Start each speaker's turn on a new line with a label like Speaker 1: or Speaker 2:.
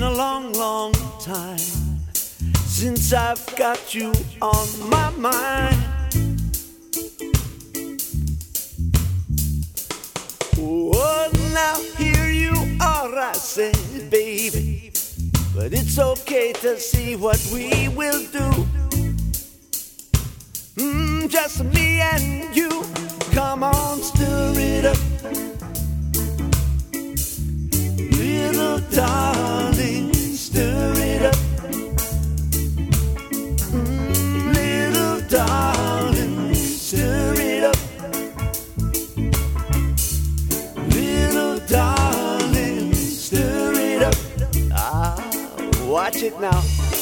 Speaker 1: been a long, long time since I've got you on my mind. Oh, now here you are, I said, baby, but it's okay to see what we will do. Just me and you, come on, stir it up. Little darling, stir it up. Little darling, stir it up. Little darling, stir it up. Ah, watch it now.